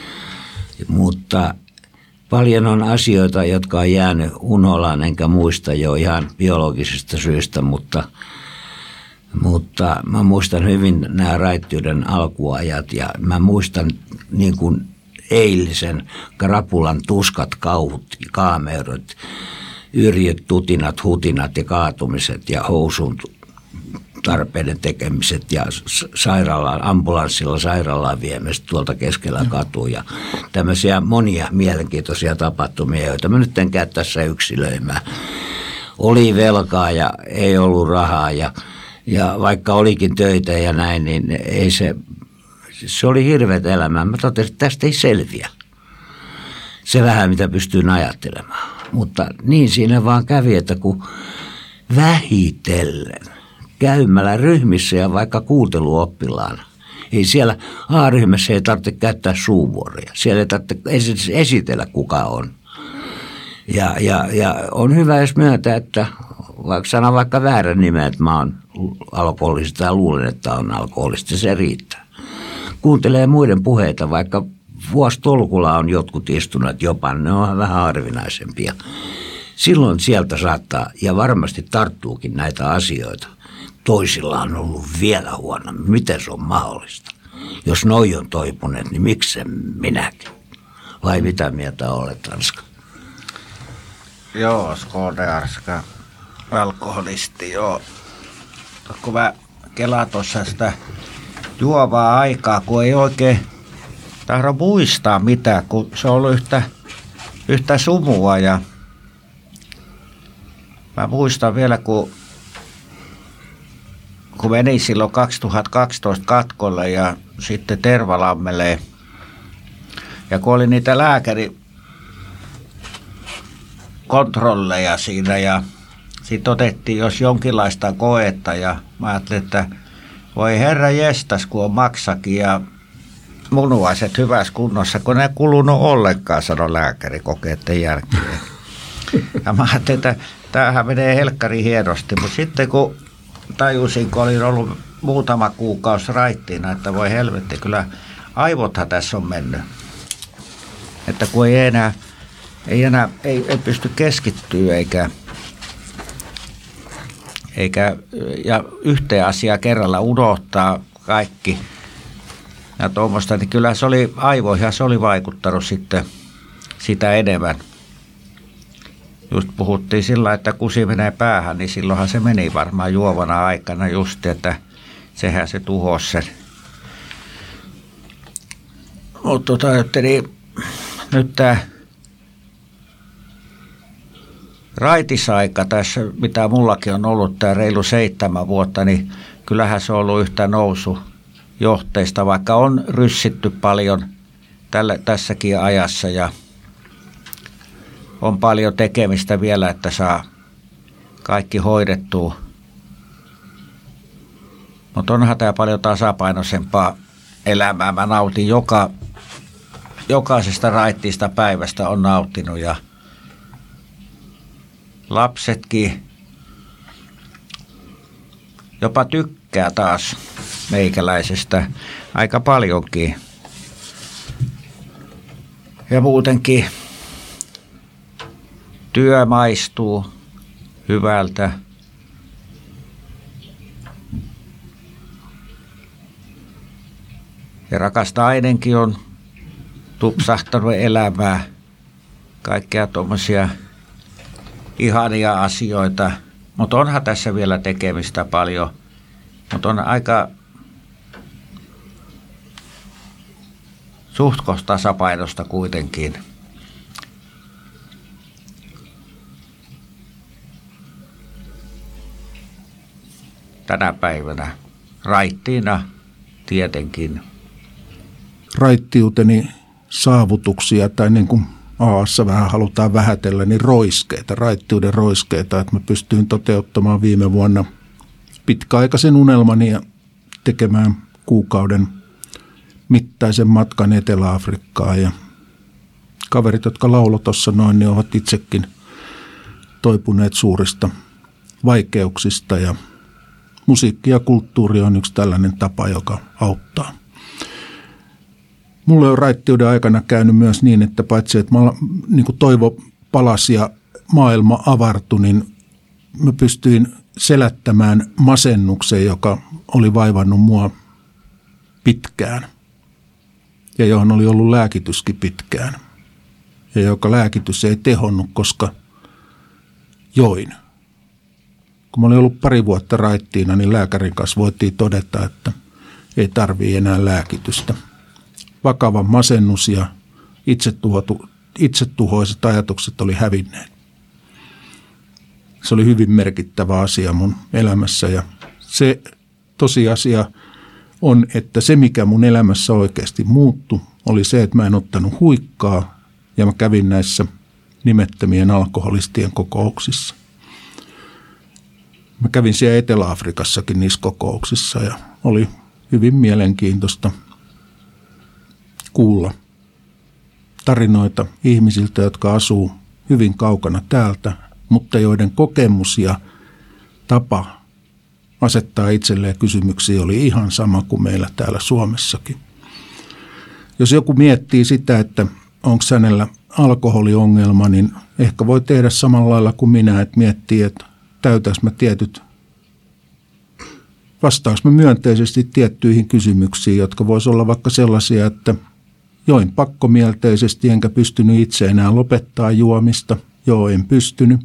Mutta paljon on asioita, jotka on jäänyt unholaan, enkä muista jo ihan biologisista syistä, mutta, mutta mä muistan hyvin nämä raittiuden alkuajat ja mä muistan niin kuin eilisen krapulan tuskat, kauhut, kaameudet, yrjöt, tutinat, hutinat ja kaatumiset ja housun tarpeiden tekemiset ja sairaalaan, ambulanssilla sairaalaan viemiset tuolta keskellä katua ja tämmöisiä monia mielenkiintoisia tapahtumia, joita mä nyt en käy tässä yksilöimään. Oli velkaa ja ei ollut rahaa ja, ja vaikka olikin töitä ja näin, niin ei se, se oli hirveät elämää. Mä totesin, että tästä ei selviä. Se vähän, mitä pystyin ajattelemaan. Mutta niin siinä vaan kävi, että kun vähitellen käymällä ryhmissä ja vaikka kuunteluoppilaana, ei siellä A-ryhmässä ei tarvitse käyttää suuvuoroja. Siellä ei tarvitse esitellä kuka on. Ja, ja, ja on hyvä jos myöntää, että vaikka sanon vaikka väärän nimen, että mä oon alkoholista ja luulen, että on alkoholista, se riittää. Kuuntelee muiden puheita, vaikka vuositolkulla on jotkut istuneet jopa, ne on vähän harvinaisempia. Silloin sieltä saattaa, ja varmasti tarttuukin näitä asioita. Toisilla on ollut vielä huonommin. Miten se on mahdollista? Jos noi on toipuneet, niin miksi minäkin? Vai mitä mieltä olet, Ranska? Joo, Skodearska, alkoholisti, joo. Kun mä kelaan tuossa sitä juovaa aikaa, kun ei oikein tahdo muistaa mitään, kun se on ollut yhtä, yhtä sumua. Ja mä muistan vielä, kun, kun menin silloin kaksituhattakaksitoista katkolle ja sitten Tervalammelle. Ja kun oli niitä lääkärikontrolleja siinä ja sitten otettiin jos jonkinlaista koetta ja mä ajattelin, että voi herra jestas, kun on maksakin ja munuaiset hyvässä kunnossa, kun ne ei kulunut ollenkaan, sanoi lääkäri kokeiden jälkeen. Ja mä ajattelin, että tämähän menee helkkari hienosti, mutta sitten kun tajusin, kun olin ollut muutama kuukausi raittiina, että voi helvetti, kyllä aivothan tässä on mennyt. Että kun ei enää, ei enää ei, ei pysty keskittyä eikä, eikä, ja yhteen asiaa kerralla unohtaa kaikki. Ja tuommoista, niin kyllä se oli aivoihin, se oli vaikuttanut sitten sitä enemmän. Just puhuttiin sillä, että kusi menee päähän, niin silloinhan se meni varmaan juovana aikana just, että sehän se tuhosi sen. Mutta tota, niin, nyt tämä raitisaika tässä, mitä mullakin on ollut tämä reilu seitsemän vuotta, niin kyllähän se on ollut yhtä nousujohteista, vaikka on ryssitty paljon tällä, tässäkin ajassa ja on paljon tekemistä vielä, että saa kaikki hoidettua. Mutta onhan tämä paljon tasapainoisempaa elämää. Mä nautin joka, jokaisesta raittiista päivästä on nauttinut ja lapsetkin jopa tykkää taas meikäläisestä aika paljonkin. Ja muutenkin työ maistuu hyvältä. Ja rakas nainenkin on tupsahtanut elämää. Kaikkea tuommoisia ihania asioita. Mutta onhan tässä vielä tekemistä paljon. Mutta on aika suhtkoht tasapainosta kuitenkin. Tänä päivänä raittiina tietenkin. Raittiuteni saavutuksia, tai niin kuin Aassa vähän halutaan vähätellä, niin roiskeita, raittiuden roiskeita, että mä pystyin toteuttamaan viime vuonna pitkäaikaisen unelmani ja tekemään kuukauden mittaisen matkan Etelä-Afrikkaan. Ja kaverit, jotka lauloivat tuossa noin, niin ovat itsekin toipuneet suurista vaikeuksista ja musiikki ja kulttuuri on yksi tällainen tapa, joka auttaa. Mulle on raittiuden aikana käynyt myös niin, että paitsi että mä, niin kuin toivo palasi ja maailma avartui, niin mä pystyin selättämään masennuksen, joka oli vaivannut mua pitkään ja johon oli ollut lääkityskin pitkään ja joka lääkitys ei tehonnut, koska join. Kun mä olin ollut pari vuotta raittiina, niin lääkärin kanssa voitiin todeta, että ei tarvitse enää lääkitystä. Vakava masennus ja itsetuhoiset ajatukset oli hävinneet. Se oli hyvin merkittävä asia mun elämässä ja se tosiasia on, että se mikä mun elämässä oikeasti muuttui, oli se, että mä en ottanut huikkaa ja mä kävin näissä nimettömien alkoholistien kokouksissa. Mä kävin siellä Etelä-Afrikassakin niissä kokouksissa ja oli hyvin mielenkiintoista kuulla tarinoita ihmisiltä, jotka asuu hyvin kaukana täältä, mutta joiden kokemus ja tapa asettaa itselleen kysymyksiä oli ihan sama kuin meillä täällä Suomessakin. Jos joku miettii sitä, että onko hänellä alkoholiongelma, niin ehkä voi tehdä samalla lailla kuin minä, että miettii, että täytäis mä tietyt, vastaanko mä myönteisesti tiettyihin kysymyksiin, jotka vois olla vaikka sellaisia, että join pakkomielteisesti enkä pystynyt itse enää lopettaa juomista. Joo, en pystynyt.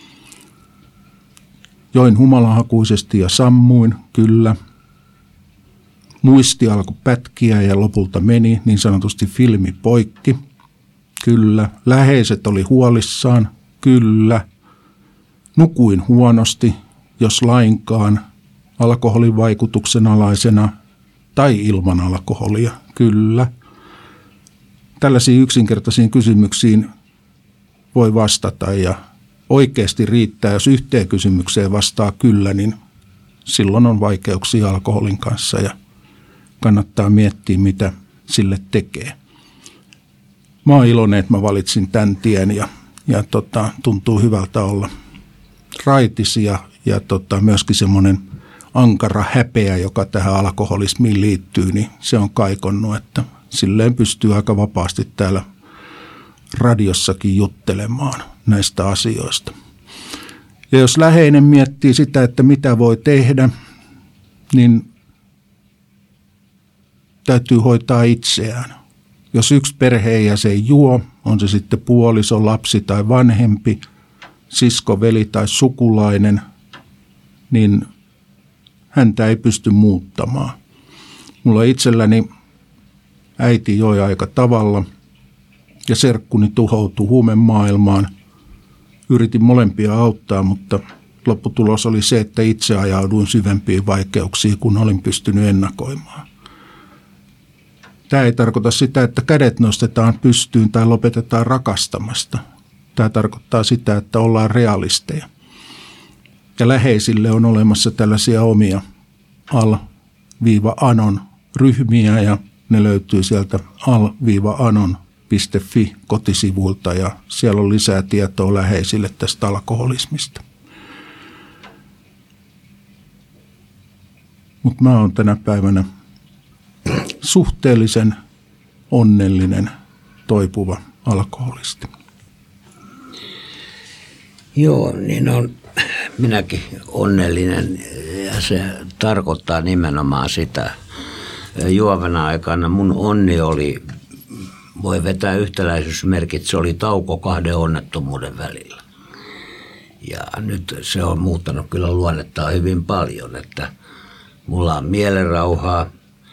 Join humalahakuisesti ja sammuin, kyllä. Muisti alkoi pätkiä ja lopulta meni, niin sanotusti filmi poikki. Kyllä. Läheiset oli huolissaan, kyllä. Nukuin huonosti, jos lainkaan, alkoholin vaikutuksen alaisena tai ilman alkoholia, kyllä. Tällaisiin yksinkertaisiin kysymyksiin voi vastata ja oikeasti riittää, jos yhteen kysymykseen vastaa kyllä, niin silloin on vaikeuksia alkoholin kanssa ja kannattaa miettiä, mitä sille tekee. Mä oon iloinen, että mä valitsin tämän tien ja, ja tota, tuntuu hyvältä olla raitis ja, ja tota, myöskin semmoinen ankara häpeä, joka tähän alkoholismiin liittyy, niin se on kaikonnut, että silleen pystyy aika vapaasti täällä radiossakin juttelemaan näistä asioista. Ja jos läheinen miettii sitä, että mitä voi tehdä, niin täytyy hoitaa itseään. Jos yksi perheenjäsen juo, on se sitten puoliso, lapsi tai vanhempi, sisko, veli tai sukulainen, niin häntä ei pysty muuttamaan. Mulla itselläni äiti joi aika tavalla ja serkkuni tuhoutui huumemaailmaan. Yritin molempia auttaa, mutta lopputulos oli se, että itse ajauduin syvempiin vaikeuksiin, kun olin pystynyt ennakoimaan. Tämä ei tarkoita sitä, että kädet nostetaan pystyyn tai lopetetaan rakastamasta. Tämä tarkoittaa sitä, että ollaan realisteja. Ja läheisille on olemassa tällaisia omia al-anon ryhmiä ja ne löytyy sieltä al-anon piste fi kotisivuilta ja siellä on lisää tietoa läheisille tästä alkoholismista. Mutta mä oon tänä päivänä suhteellisen onnellinen, toipuva alkoholisti. Joo, niin on minäkin onnellinen ja se tarkoittaa nimenomaan sitä. Juovana aikana mun onni oli, voi vetää yhtäläisyysmerkit, se oli tauko kahden onnettomuuden välillä. Ja nyt se on muuttanut kyllä luonnettaan hyvin paljon, että mulla on mielenrauhaa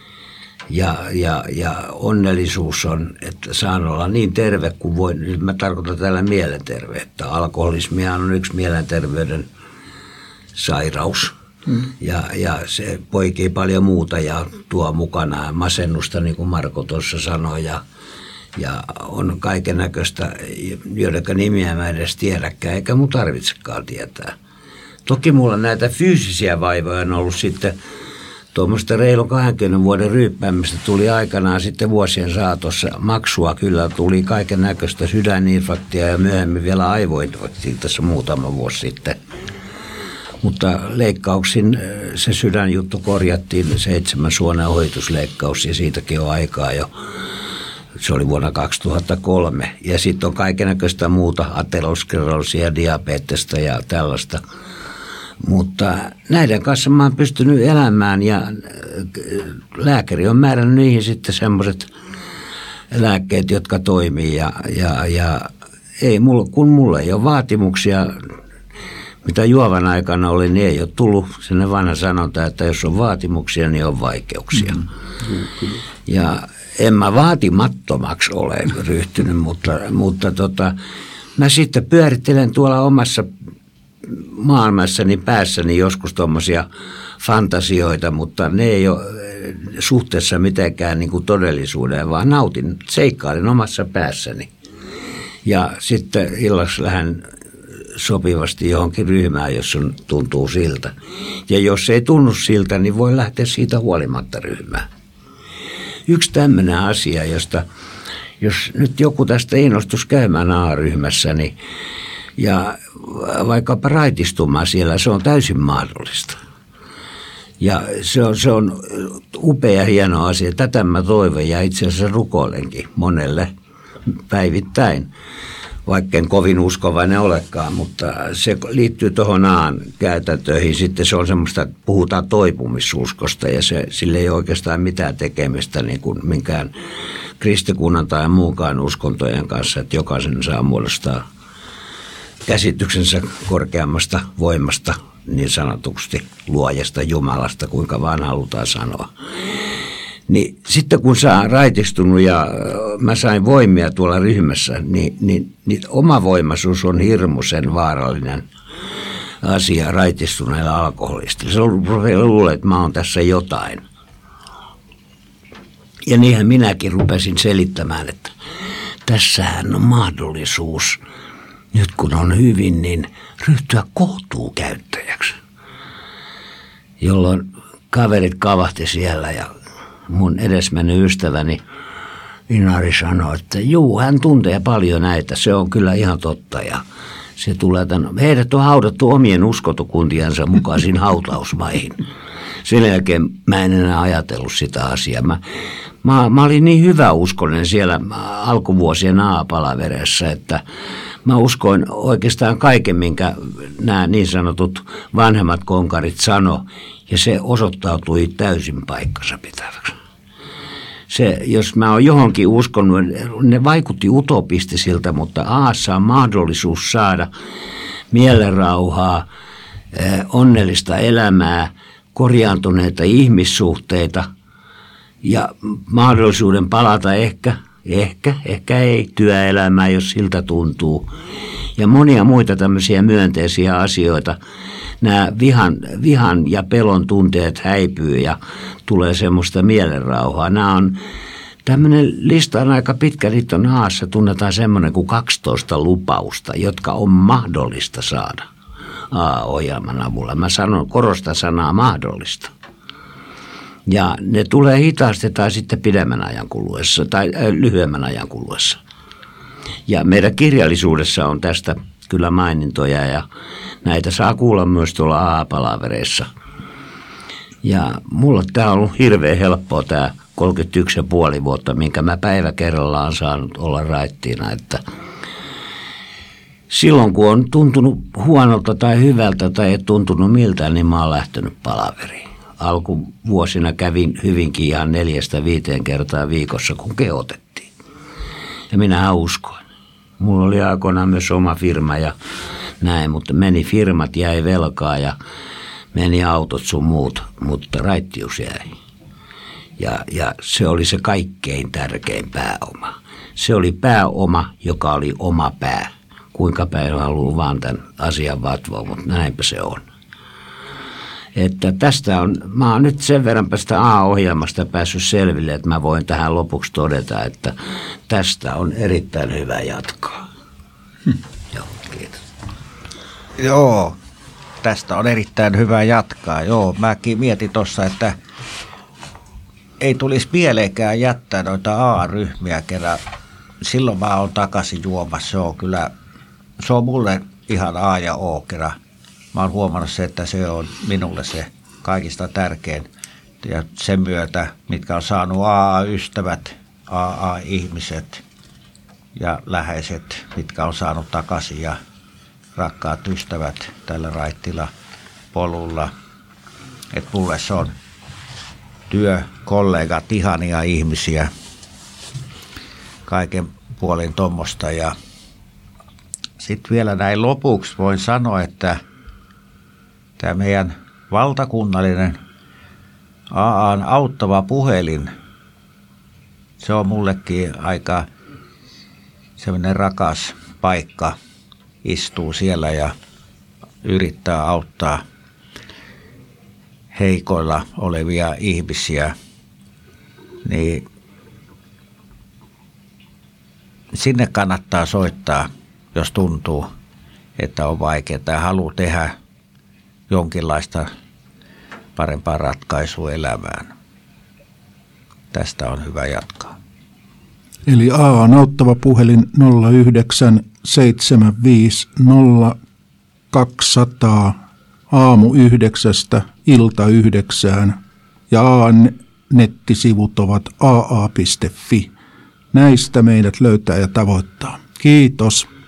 ja, ja, ja onnellisuus on, että saan olla niin terve kuin voin. Nyt mä tarkoitan täällä mielenterveyttä. Alkoholismia on yksi mielenterveyden sairaus. Mm. Ja, ja se poikii paljon muuta ja tuo mukanaan masennusta, niin kuin Marko tuossa sanoi. Ja, ja on kaiken näköistä, joidenka nimiä mä edes tiedäkään, eikä mun tarvitsekaan tietää. Toki mulla näitä fyysisiä vaivoja on ollut sitten, tuommoista reilun kahdenkymmenen vuoden ryyppäämistä tuli aikanaan sitten vuosien saatossa maksua. Kyllä tuli kaiken näköistä sydäninfarktia ja myöhemmin vielä aivoinfarktia tässä muutama vuosi sitten. Mutta leikkauksin se sydänjuttu korjattiin, seitsemän suonen ohitusleikkaus ja siitäkin on aikaa jo. Se oli vuonna kaksituhattakolme ja sitten on kaikennäköistä muuta ateroskleroosia, diabetesta ja tällaista. Mutta näiden kanssa mä oon pystynyt elämään ja lääkäri on määrännyt niihin sitten semmoiset lääkkeet, jotka toimii ja, ja, ja ei mulla, kun mulla ei ole vaatimuksia, mitä juovan aikana oli, niin ei ole tullut sinne vanha sanonta, että jos on vaatimuksia, niin on vaikeuksia. Mm-hmm. Ja en mä vaatimattomaksi ole ryhtynyt, mutta, mutta tota, mä sitten pyörittelen tuolla omassa maailmassani päässäni joskus tuommoisia fantasioita, mutta ne ei ole suhteessa mitenkään niin kuin todellisuuteen, vaan nautin, seikkailen omassa päässäni. Ja sitten illassa lähden sopivasti johonkin ryhmään, jos on, tuntuu siltä. Ja jos ei tunnu siltä, niin voi lähteä siitä huolimatta ryhmään. Yksi tämmöinen asia, josta jos nyt joku tästä innostus käymään A-ryhmässä, niin ja vaikkapa raitistumaan siellä, se on täysin mahdollista. Ja se on, se on upea hieno asia. Tätä mä toivon ja itse asiassa rukoilenkin monelle päivittäin, vaikka en kovin uskovainen olekaan, mutta se liittyy tuohon Aan käytäntöihin. Sitten se on semmoista, puhutaan toipumisuskosta ja se, sillä ei oikeastaan mitään tekemistä niin kuin minkään kristikunnan tai muunkaan uskontojen kanssa, että jokaisen saa muodostaa käsityksensä korkeammasta voimasta, niin sanotusti luojasta Jumalasta, kuinka vaan halutaan sanoa. Niin sitten kun sä oon raitistunut ja mä sain voimia tuolla ryhmässä, niin, niin, niin omavoimaisuus on hirmuisen vaarallinen asia raitistuneilla alkoholistilla. Se luulee, että mä oon tässä jotain. Ja niinhän minäkin rupesin selittämään, että tässähän on mahdollisuus nyt kun on hyvin, niin ryhtyä kohtuukäyttäjäksi. Jolloin kaverit kavahti siellä ja mun edesmennyt ystäväni Inari sanoi, että juu, hän tuntee paljon näitä, se on kyllä ihan totta. Ja se tulee tämän, heidät on haudattu omien uskotokuntiansa mukaisiin hautausmaihin. Sen jälkeen mä en enää ajatellut sitä asiaa. Mä, mä, mä olin niin hyväuskonen siellä alkuvuosien A-palavereissa, että mä uskoin oikeastaan kaiken, minkä nämä niin sanotut vanhemmat konkarit sano, ja se osoittautui täysin paikkansa pitäväksi. Se, jos mä oon johonkin uskonut, ne vaikutti utopistisilta, mutta Aassa on mahdollisuus saada mielenrauhaa, onnellista elämää, korjaantuneita ihmissuhteita ja mahdollisuuden palata ehkä, ehkä, ehkä ei työelämään, jos siltä tuntuu. Ja monia muita tämmöisiä myönteisiä asioita. Nämä vihan, vihan ja pelon tunteet häipyy ja tulee semmoista mielenrauhaa. Nämä on, tämmöinen lista on aika pitkä, niitä on Aassa, tunnetaan semmoinen kuin kaksitoista lupausta, jotka on mahdollista saada A-ohjelman avulla. Mä sanon, korostan sanaa mahdollista. Ja ne tulee hitaasti tai sitten pidemmän ajan kuluessa tai äh, lyhyemmän ajan kuluessa. Ja meidän kirjallisuudessa on tästä kyllä mainintoja ja näitä saa kuulla myös tuolla A-palavereissa. Ja mulla tämä on ollut hirveän helppoa tämä kolmekymmentäyksi pilkku viisi vuotta, minkä mä päivä kerrallaan saanut olla raittiina, että silloin kun on tuntunut huonolta tai hyvältä tai ei tuntunut miltään, niin mä oon lähtenyt palaveriin. Alkuvuosina kävin hyvinkin ihan neljästä viiteen kertaa viikossa, kun kehotettiin. Ja minähän uskoin. Mulla oli aikoinaan myös oma firma ja näin, mutta meni firmat, jäi velkaa ja meni autot sun muut, mutta raittius jäi. Ja, ja se oli se kaikkein tärkein pääoma. Se oli pääoma, joka oli oma pää. Kuinka päin haluaa vaan tämän asian vatvoa, mutta näinpä se on. Että tästä on, mä oon nyt sen verran tästä A-ohjelmasta päässyt selville, että mä voin tähän lopuksi todeta, että tästä on erittäin hyvä jatkaa. Hm. Joo, kiitos. Joo, tästä on erittäin hyvä jatkaa. Joo, mäkin mietin tuossa, että ei tulisi mieleenkään jättää noita A-ryhmiä kerran. Silloin mä oon takaisin juomassa. Se on kyllä, se on mulle ihan A ja O kerran. Mä oon huomannut se, että se on minulle se kaikista tärkein. Ja sen myötä, mitkä on saanut A A-ystävät, A A-ihmiset ja läheiset, mitkä on saanut takaisin ja rakkaat ystävät tällä raittilla polulla. Että mulle se on työkollegat, ihania ihmisiä, kaiken puolin tommosta. Ja sitten vielä näin lopuksi voin sanoa, että tämä meidän valtakunnallinen A A:n auttava puhelin, se on mullekin aika semmoinen rakas paikka. Istuu siellä ja yrittää auttaa heikoilla olevia ihmisiä. Niin sinne kannattaa soittaa, jos tuntuu, että on vaikeaa ja haluaa tehdä jonkinlaista parempaa ratkaisua elämään. Tästä on hyvä jatkaa. Eli A on auttava puhelin nolla yhdeksän seitsemän viisi nolla kaksisataa aamu yhdeksästä ilta yhdeksään ja A A:n nettisivut ovat a a piste fi. Näistä meidät löytää ja tavoittaa. Kiitos.